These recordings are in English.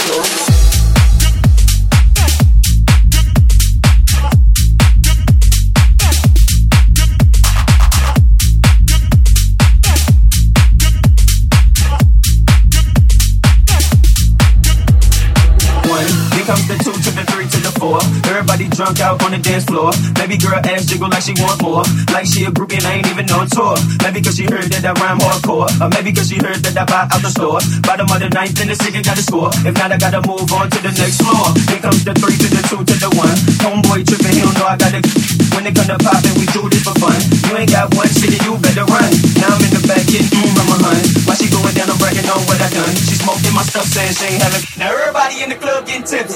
Comes the 2 to the 3 to the 4. Everybody drunk out on the dance floor. Baby girl ass jiggle like she want more. Like she a groupie and I ain't even on tour. Maybe cause she heard that I rhyme hardcore. Or maybe cause she heard that I buy out the store. Bottom of the ninth and the second got to score. If not, I gotta move on to the next floor. Here comes the 3 to the 2 to the 1. Homeboy tripping, he don't know I gotta. When they come to poppin', we do this for fun. You ain't got one city, you better run. Now I'm in the back getting from my hun. While she going down, I'm bragging on what I done. She smoking my stuff, saying she ain't having. Now everybody in the club getting tips.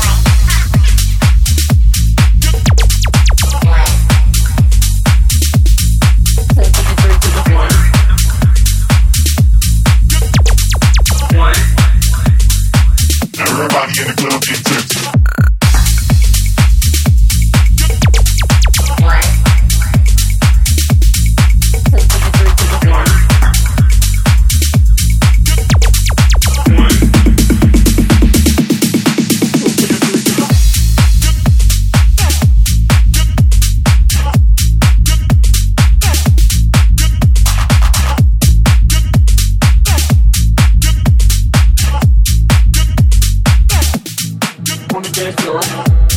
Everybody in the club get tips. On the dance floor.